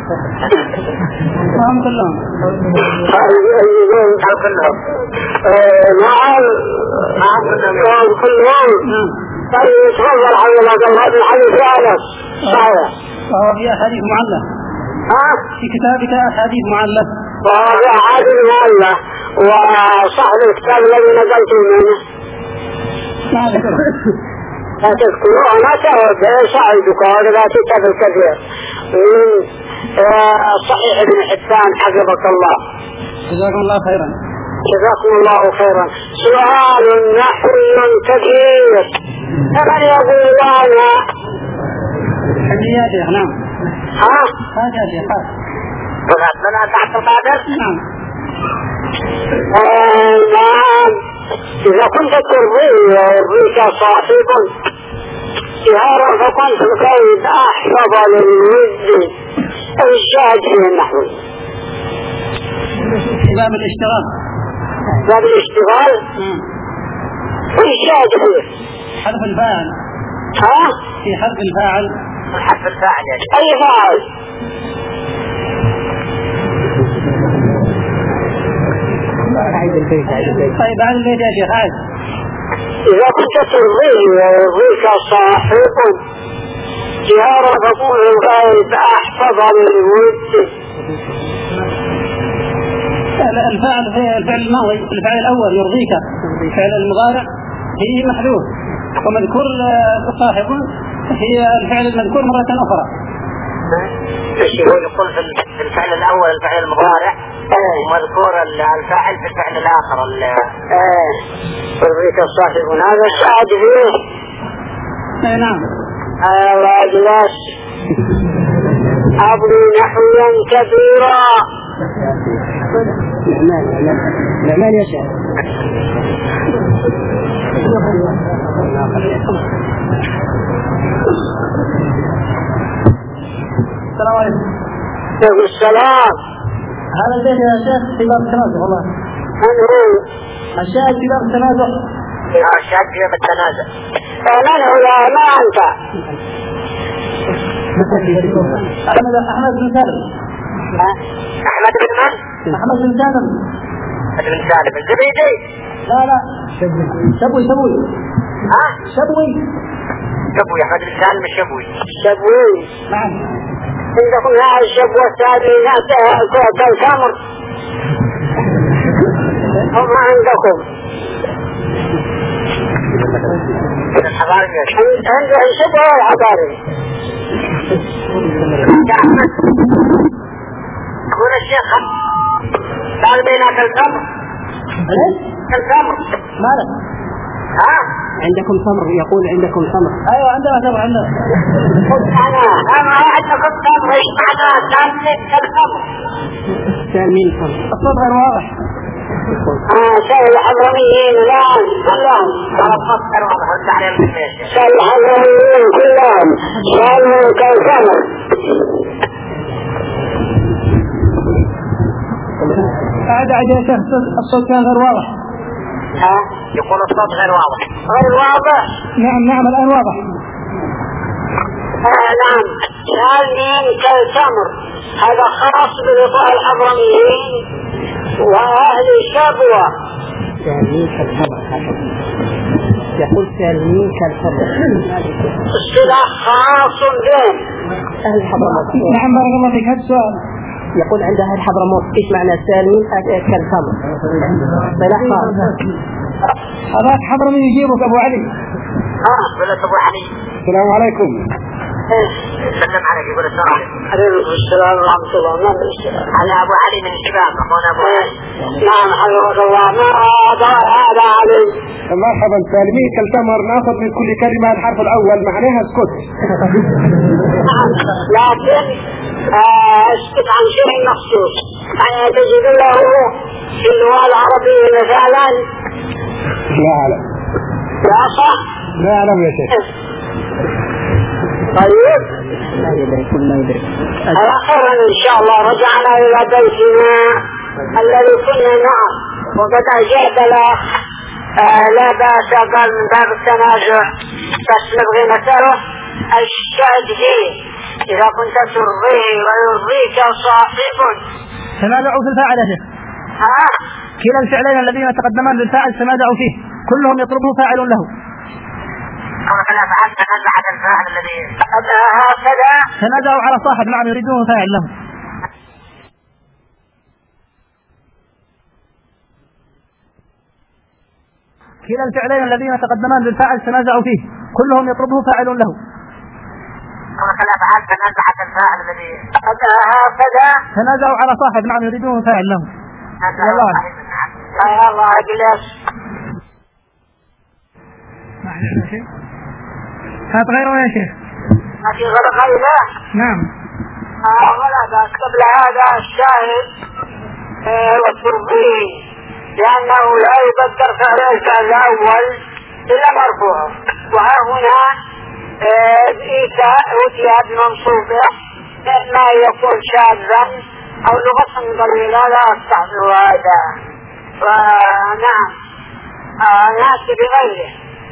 هم كلهم. يقولون كلهم. نعم. نعم كلهم. طيب تفضل حضرتك الله من حديث أنس. صحيح. وهو في أحاديث معلة. ها؟ في كتابك أحاديث معلة. وهو في أحاديث معلة. وصاحب الكتاب الذي نزلت منه. لا ذكره. لا تذكروه ما تعود ساعدك ولا تكتب الكثير من صحيح ابن حبان حفظك الله. جزاكم الله خيرا. جزاكم الله خيرا. سؤال نحوي كثير فمن يقول لنا؟ حديات يا نعم. ها؟ هذا يا شيخ. من أنت عبد القادر؟ نعم. نعم. إذا كنت ترضي يرضيك صاحب جهارا فكنت الكيد أحفظ للود أو الشاهد في النحو. باب الاشتغال. باب الاشتغال؟ والشاهد فيه حذف الفاعل. ها؟ في حذف الفاعل. حذف الفاعل يعني أي فاعل؟ طيب هذا البيت يا شيخ عايز. إذا كنت ترضيه ويرضيك صاحب جهارا فقول الغايب أحفظ للود. الفاعل في الفعل الماضي الفعل الأول يرضيك، الفعل المضارع فيه محذوف، ومذكور صاحب هي الفعل المذكور مرة أخرى. ايش يقول يقول في الفعل الأول الفعل المضارع ومذكور الفاعل في الفعل الآخر. ايه يرضيك الصاحب هذا الشاهد فيه. اي نعم. الله أجلس أبني نحويا كثيرا. نعمان يا شيخ. السلام عليكم. وعليكم السلام. هذا البيت يا شيخ في باب التنازع والله. من هو؟ الشاهد في باب التنازع. الشاهد في باب التنازع. من هو يا ما أنت؟ أحمد أحمد بن سالم. أحمد بن من؟ أحمد بن سالم. ابن سالم الزبيدي. لا لا شبوي شبوي شبوي ها شبوي شبوي أحمد بن سالم الشبوي. شبوي نعم. عندكم هذا الشبوة الثاني كالتمر هم عندكم عنده الشبوة والحضاري. يقول الشيخ قال بينك التمر التمر مالك ها عندكم تمر؟ يقول عندكم تمر. ايوه عندنا تمر عندنا. انا انا عندكم تمر. ايش معنى تمر التمر؟ سالمين تمر. الصوت غير واضح. اه شاي الحضرميين الان كلهم على فكر واضح التعليم شاي الحضرميين كلهم سالمين كالتمر. عاد عاد يا شيخ الصوت كان غير واضح. ها يقول الصوت غير واضح. غير واضح. نعم نعم الآن واضح. آه نعم سالمين كالتمر هذا خاص بلقاء الحضرميين وأهل الشبوة. سالمين كالتمر يقول سالمين كالتمر اصطلاح خاص بهم أهل الحضرموت. نعم بارك الله فيك. هذا السؤال يقول عند أهل الحضرموت إيش معنى سالمين كالتمر؟ اصطلاح خاص. هذاك حضرمي يجيبك أبو علي. اه بلد أبو علي. السلام عليكم. سلم عليك. يقول السلام عليكم. عليكم السلام ورحمة الله. نعم على أبو علي من الشباب. أخونا أبو علي. نعم حفظك الله. ما هذا هذا علي. مرحبا. سالمين كالتمر ناخذ من كل كلمة الحرف الأول معناها اسكت. لكن اسكت عن شيء مخصوص. يعني تجد له في اللغة العربية مثلا. لا أعلم. لا صح. لا أعلم يا شيخ. طيب لا يدري كل ما يدري. أخيرا إن شاء الله رجعنا إلى بيتنا الذي كنا معه وقد أجاب له. آه لا بأس قال من باب التنازع بس نبغي نسأله الشاهد فيه إذا كنت ترضيه ويرضيك صاحب. تنازعوا في الفاعل يا شيخ. ها كلا الفعلين الذين تقدمان للفاعل تنازعوا فيه كلهم يطلبه فاعل له. أنا فعلت تنازعت الفاعل الذي هكذا تنازعوا على صاحب. نعم يريدون فاعل له. كلا الفعلين الذين تقدمان للفاعل تنازعوا فيه كلهم يطلبه فاعل له. أنا فعلت تنازعت الفاعل الذي هكذا تنازعوا على صاحب. نعم يريدون فاعل له. والله يا الله أجلس. هات غيره يا شيخ. ما في غير غيره. نعم. آه ولا بأس. قبل هذا الشاهد آه والتربيه لأنه لا يقدر فعل الفعل الأول إلا مرفوع. وها هنا إيتاء أوتي بمنصوبه إما يكون شاذا أو لغة ضليلة لا أستحضر هذا. ونعم آه نأتي بغيره.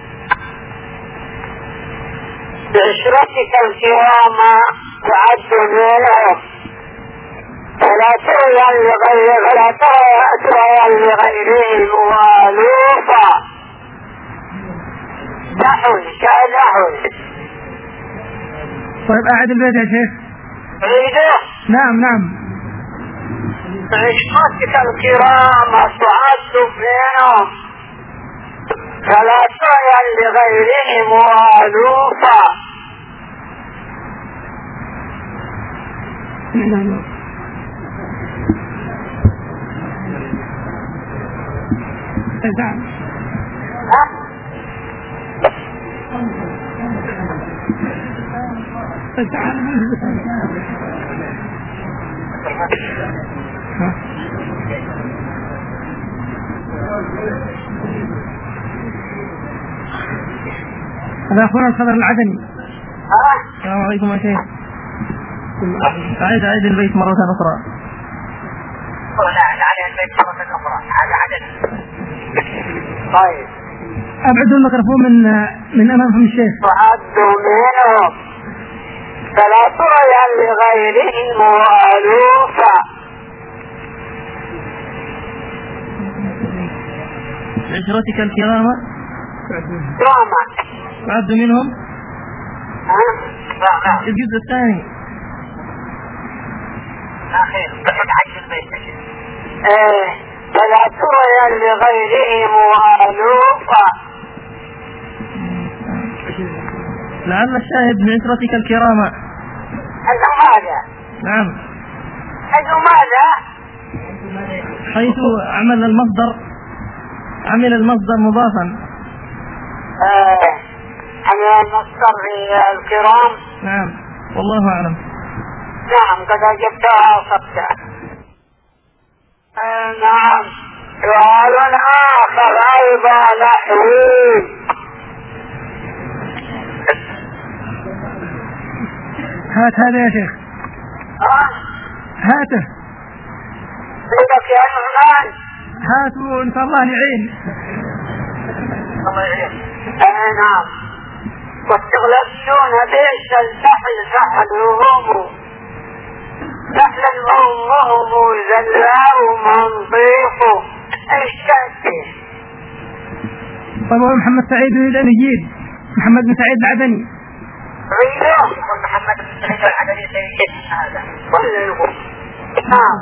بعشرتك الكرام وعد منهم فلا تريا لغير فلا تريا لغيرهم والوفا. نحو كنحو. طيب أعد البيت يا شيخ. عيده. نعم نعم. بعشرتك الكرام تعد منهم فلا تريا لغيرهم والوفا. هذا أخونا الخضر العدني. السلام عليكم يا شيخ. أعيد أعيد البيت مرة أخرى. لا أعيد البيت مرة أخرى. هذا عدد. طيب أبعدوا الميكروفون من من أمامكم الشيخ. وعدوا منهم فلا تريا لغيرهم والوفا. عشرتك الكرام كراما تعد منهم الجزء الثاني أخير عشر البيت فلا ترى لغيرهم وألوفا. لعل الشاهد من عشرتك الكرام أنه ماذا؟ نعم أنه ماذا؟ حيث عمل المصدر عمل المصدر مضافا آه. عمل المصدر في الكرام. نعم والله أعلم. نعم قد أجبتها وصبتها. آه نعم. سؤال آخر أيضا نحوي. هات هذا يا شيخ. ها؟ هاته. بدك يا نعمان. هاتوا إن شاء الله يعين. الله يعين. آه نعم. واستغلسون بيش الفحل فحلهم نحل المهم زلاء منطيق الشاكي. طبعا محمد سعيد بن يجيب محمد بن سعيد العدني. غيره محمد بن سعيد العدني سيجد هذا ولا يقول. نعم.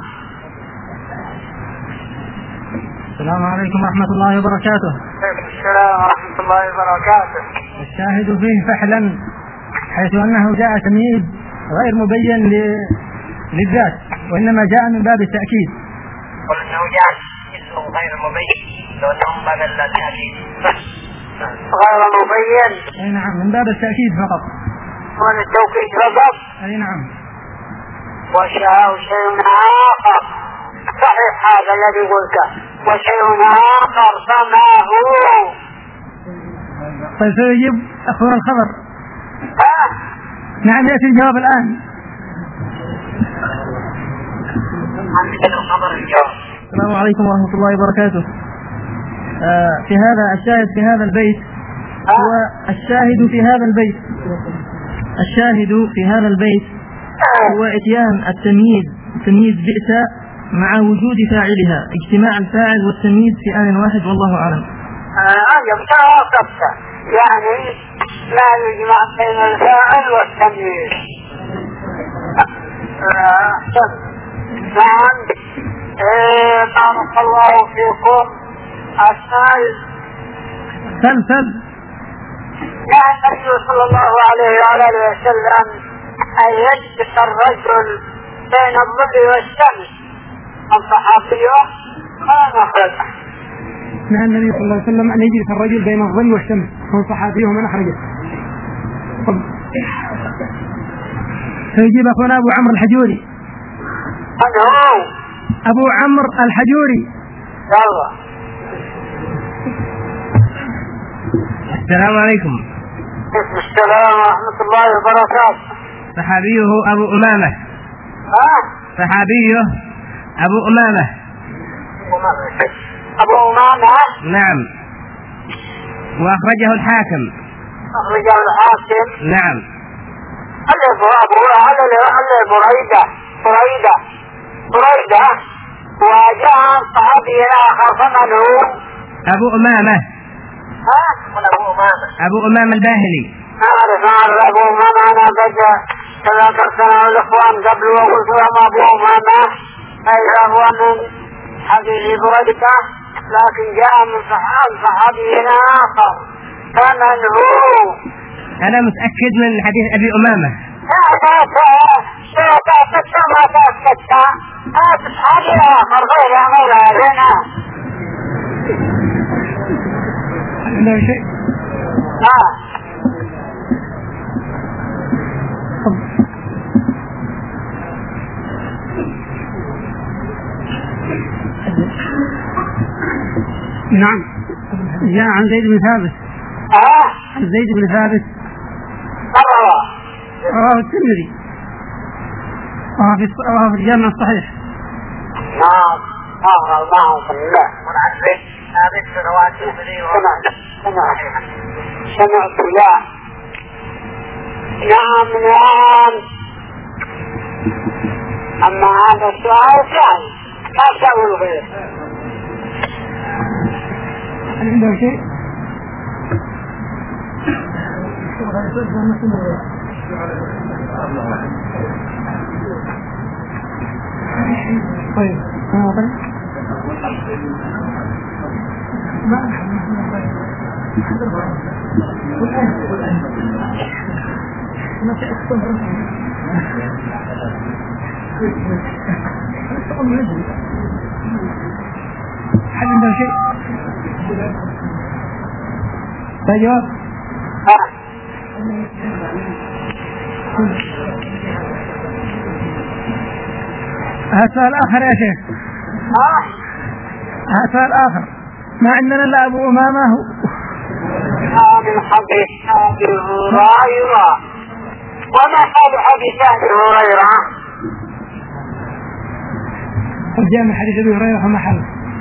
السلام عليكم ورحمة الله وبركاته. السلام ورحمة الله وبركاته. الشاهد فيه فحلا حيث أنه جاء تمييز غير مبين للذات وإنما جاء من باب التأكيد. وأنه جاء اسمه غير مبين لأنه باب التأكيد غير مبين. أي نعم من باب التأكيد فقط. ومن التوكيد فقط. أي نعم. وشاء شيء آخر. صحيح هذا الذي قلته. وشيء آخر فما هو؟ طيب سيجيب أخبار الخبر. ها؟ نعم يأتي الجواب الآن. السلام عليكم ورحمة الله وبركاته. آه في هذا الشاهد في هذا البيت هو الشاهد في هذا البيت الشاهد في هذا البيت هو اتيان التمييز تمييز بئس مع وجود فاعلها اجتماع الفاعل والتمييز في آن واحد والله أعلم. يعني لا يجمع بين الفاعل والتمييز. نعم. بارك الله فيكم. أسأل سل سل يعني النبي صلى الله عليه وآله وسلم أن يجلس الرجل بين الظل والشمس الصحابية قام خلفه. نعم النبي صلى الله عليه وسلم أن يجلس الرجل بين الظل والشمس هو صحابيه من أخرجه. سيجيب أخونا أبو عمرو الحجوري. من هو؟ أبو عمرو الحجوري. يلا. السلام عليكم. السلام ورحمة الله وبركاته. صحابيه أبو أمامة. ها؟ صحابيه أبو أمامة. أبو أمامة. نعم. وأخرجه الحاكم. أخرجه الحاكم. نعم. هذا أبو هذا بريدة بريدة بريدة وجاء صحابي آخر فمن هو؟ أبو أمامة. ها؟ من أبو أمامة؟ أبو أمامة الباهلي. أعرف أعرف أبو أمامة. أنا بجا تذكرتنا الإخوان قبل وقلت لهم أبو أمامة أي هو من حديث بريدة لكن جاء من صحابي آخر فمن هو؟ أنا متأكد من حديث أبي أمامة. لا لا لا تأكدت ما تأكدت هذا صحابي آخر غير غير هنا. عنده شيء؟ ها. نعم. جاء عن زيد بن ثابت. ها؟ زيد بن ثابت. الله. رواه الترمذي. رواه في الجامع الصحيح. نعم. نعم. نعم. الله. والعزيز ثابت في رواه الترمذي. سمعت. سمعت. سمعت. لا. نعم نعم. أما هذا السؤال ثاني ما سأقول غير. هل عنده شيء؟ طيب هل عنده شيء؟ جواب؟ هذا سؤال آخر يا شيخ. هذا سؤال آخر. ما عندنا إلا أبو أمامة من حديث أبي هريرة. وما قال حديث أبي هريرة؟ قد جاء من حديث أبي هريرة في محل.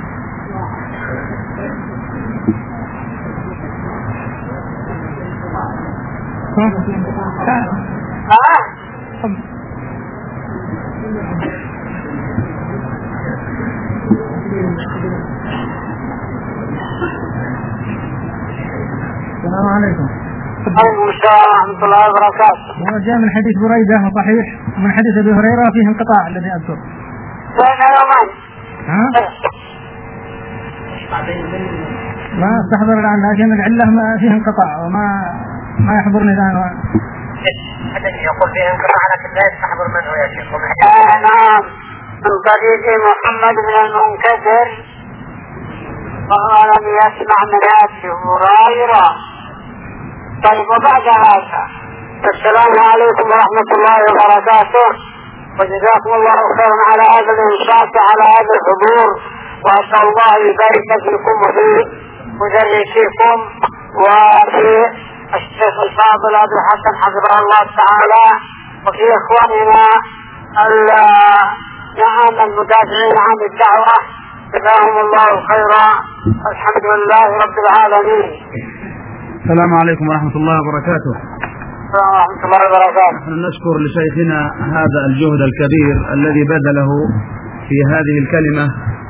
السلام عليكم. عليكم السلام ورحمة الله وبركاته. جاء من حديث بريدة صحيح ومن حديث أبي هريرة فيه انقطاع الذي أذكر. ها؟ ما استحضر الآن لكن العلة ما فيه انقطاع وما ما يحضرني الآن. يقول فيه انقطاع لكن لا يستحضر من هو يا شيخ. نعم من طريق محمد بن المنكدر وهو لم يسمع من أبي هريرة. طيب وبعد هذا السلام عليكم ورحمة الله وبركاته وجزاكم الله خيرا على هذا الإنشاء على هذا الحضور وأسأل الله يبارك فيكم وفي مدرسيكم وفي الشيخ الفاضل أبي حسن حفظه الله تعالى وفي إخواننا نعم المدافعين عن الدعوة جزاهم الله خيرا. الحمد لله رب العالمين. السلام عليكم ورحمة الله وبركاته. السلام ورحمة الله وبركاته. نحن نشكر لشيخنا هذا الجهد الكبير الذي بذله في هذه الكلمة،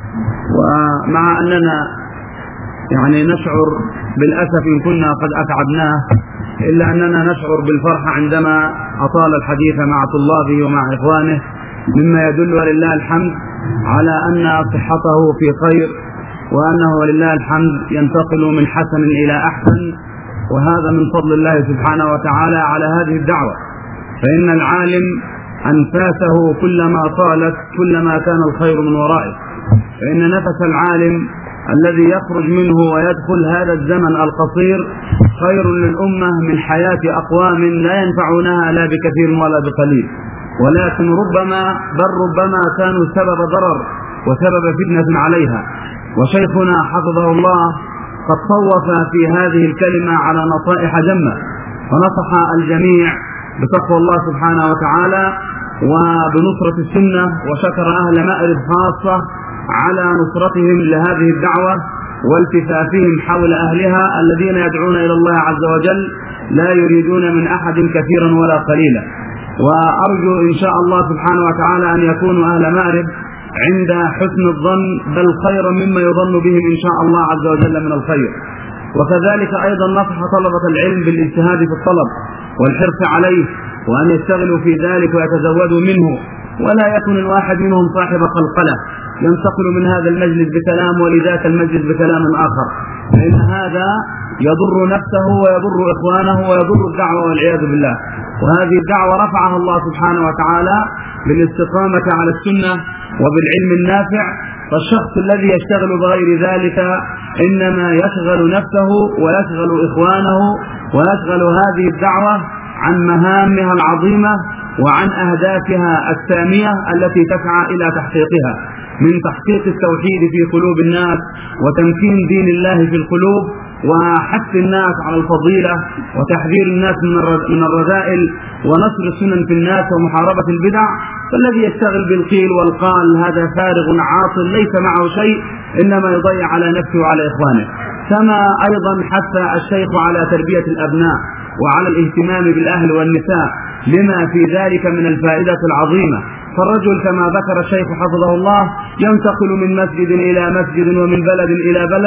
ومع أننا يعني نشعر بالأسف إن كنا قد أتعبناه إلا أننا نشعر بالفرحة عندما أطال الحديث مع طلابه ومع إخوانه، مما يدل ولله الحمد على أن صحته في خير وأنه ولله الحمد ينتقل من حسن إلى أحسن، وهذا من فضل الله سبحانه وتعالى على هذه الدعوة. فإن العالم أنفاسه كلما طالت كلما كان الخير من ورائه، فإن نفس العالم الذي يخرج منه ويدخل هذا الزمن القصير خير للأمة من حياة أقوام لا ينفعونها لا بكثير ولا بقليل، ولكن ربما بل ربما كانوا سبب ضرر وسبب فتنة عليها. وشيخنا حفظه الله قد صوف في هذه الكلمة على نصائح جمة، ونصح الجميع بتقوى الله سبحانه وتعالى وبنصرة السنة، وشكر أهل مأرب خاصة على نصرتهم لهذه الدعوة والتفافهم حول أهلها الذين يدعون إلى الله عز وجل لا يريدون من أحد كثيرا ولا قليلا. وأرجو إن شاء الله سبحانه وتعالى أن يكونوا أهل مأرب عند حسن الظن بل خيرا مما يظن بهم إن شاء الله عز وجل من الخير. وكذلك أيضا نصح طلبة العلم بالاجتهاد في الطلب والحرص عليه، وأن يشتغلوا في ذلك ويتزودوا منه، ولا يكون الواحد منهم صاحب قلقلة ينتقل من هذا المجلس بكلام ولذاك المجلس بكلام آخر، فإن هذا يضر نفسه ويضر إخوانه ويضر الدعوة والعياذ بالله. وهذه الدعوة رفعها الله سبحانه وتعالى بالاستقامة على السنة وبالعلم النافع، فالشخص الذي يشتغل بغير ذلك إنما يشغل نفسه ويشغل إخوانه ويشغل هذه الدعوة عن مهامها العظيمة وعن أهدافها السامية التي تسعى إلى تحقيقها، من تحقيق التوحيد في قلوب الناس وتمكين دين الله في القلوب وحث الناس على الفضيلة وتحذير الناس من الرذائل ونصر السنن في الناس ومحاربة البدع. فالذي يشتغل بالقيل والقال هذا فارغ عاطل ليس معه شيء، إنما يضيع على نفسه وعلى إخوانه. كما أيضا حتى الشيخ على تربية الأبناء وعلى الاهتمام بالأهل والنساء لما في ذلك من الفائدة العظيمة. فالرجل كما ذكر الشيخ حفظه الله ينتقل من مسجد إلى مسجد ومن بلد إلى بلد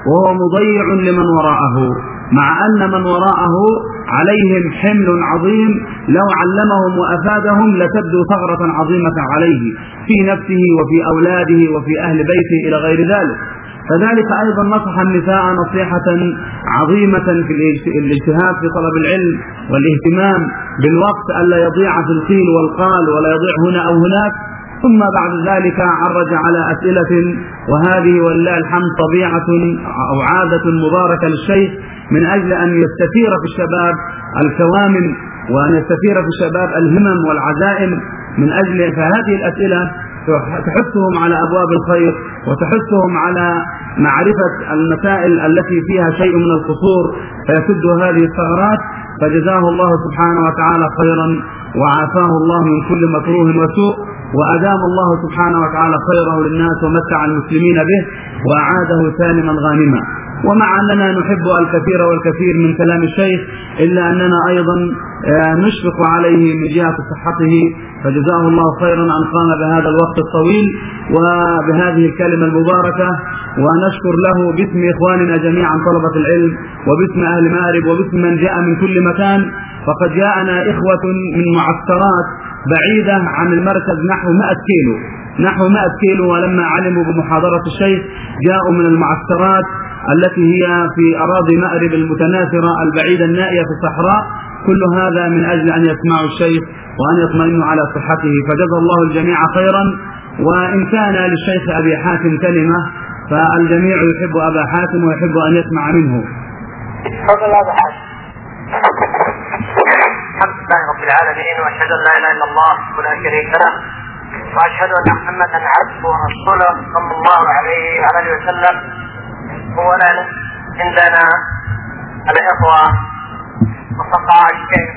وهو مضيع لمن وراءه، مع أن من وراءه عليهم حمل عظيم لو علمهم وأفادهم لتبدو ثغرة عظيمة عليه في نفسه وفي أولاده وفي أهل بيته إلى غير ذلك. فذلك أيضا نصح النساء نصيحة عظيمة في الاجتهاد في طلب العلم والاهتمام بالوقت ألا يضيع في القيل والقال ولا يضيع هنا أو هناك. ثم بعد ذلك عرج على أسئلة، وهذه ولله الحمد طبيعة أو عادة مباركة للشيخ من أجل أن يستثير في الشباب الكوامن وأن يستثير في الشباب الهمم والعزائم من أجل فهذه الأسئلة تحثهم على أبواب الخير وتحثهم على معرفة المسائل التي فيها شيء من القصور فيسد هذه الثغرات. فجزاه الله سبحانه وتعالى خيرا وعافاه الله من كل مكروه وسوء، وأدام الله سبحانه وتعالى خيره للناس ومتع المسلمين به وأعاده سالما غانما. ومع أننا نحب الكثير والكثير من كلام الشيخ إلا أننا أيضا نشفق عليه من جهة صحته، فجزاه الله خيرا أن قام بهذا الوقت الطويل وبهذه الكلمة المباركة. ونشكر له باسم إخواننا جميعا طلبة العلم وباسم أهل مأرب وباسم من جاء من كل مكان. فقد جاءنا إخوة من معسكرات بعيدة عن المركز نحو مئة كيلو نحو مئة كيلو ولما علموا بمحاضرة الشيخ جاءوا من المعسكرات التي هي في أراضي مأرب المتناثرة البعيدة النائية في الصحراء. كل هذا من أجل أن يسمعوا الشيخ وأن يطمئنوا على صحته، فجزا الله الجميع خيرا. وإن كان للشيخ أبي حاتم كلمة فالجميع يحب أبا حاتم ويحب أن يسمع منه. تفضل أبا حاتم. الحمد لله رب العالمين، وأشهد أن لا إله إلا الله ولا شريك له، وأشهد أن محمدا عبده ورسوله صلى الله عليه وآله وسلم. أولا عندنا الإخوة وصفاء الشيخ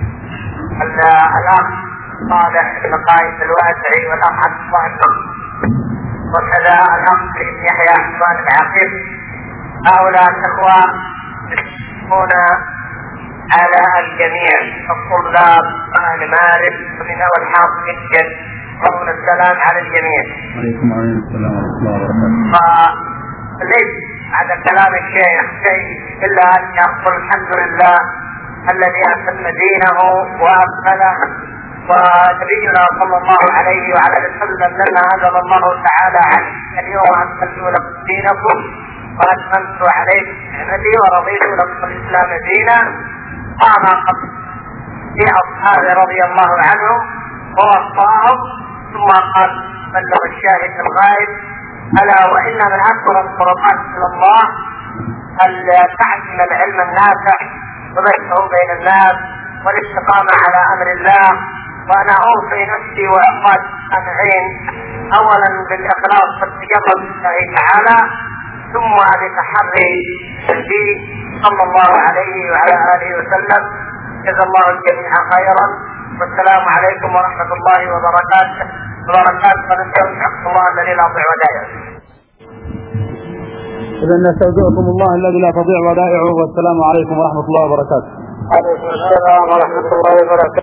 الأخ صالح بن قايد الواسعي والأخ عبد الصالح وكذا الأخ يحيى حسان العقيل. هؤلاء الإخوة يشرفون على الجميع الطلاب أهل مأرب ومن أول حاضر جدا قول السلام على الجميع. عليكم السلام ورحمة الله وبركاته. فليس على كلام الشيخ شيء إلا أن يقول الحمد لله الذي أتم دينه وأكمله، ونبينا صلى الله عليه وعلى اله وسلم لما أنزل الله تعالى عليه اليوم أكملت لكم دينكم وأتممت عليكم نعمتي ورضيت لكم الإسلام دينا. قام قبل في أصحابه رضي الله عنهم ووصاهم ثم قال بلغ الشاهد الغائب. ألا وإن من أكبر القربات إلى الله أن تعلم العلم النافع وبثه بين الناس والاستقامة على أمر الله. وأنا أوصي نفسي وإخواتي السامعين أولا بالإخلاص والتجرد لله تعالى، ثم بتحري النبي صلى الله عليه وعلى آله وسلم. جزا الله الجميع خيرا، والسلام عليكم ورحمة الله وبركاته. وبركاته ونستودعكم الله الذي لا تضيع ودائعه. إذا نستودعكم الله الذي لا تضيع ودائعه، والسلام عليكم ورحمة الله وبركاته. عليكم السلام ورحمة الله وبركاته.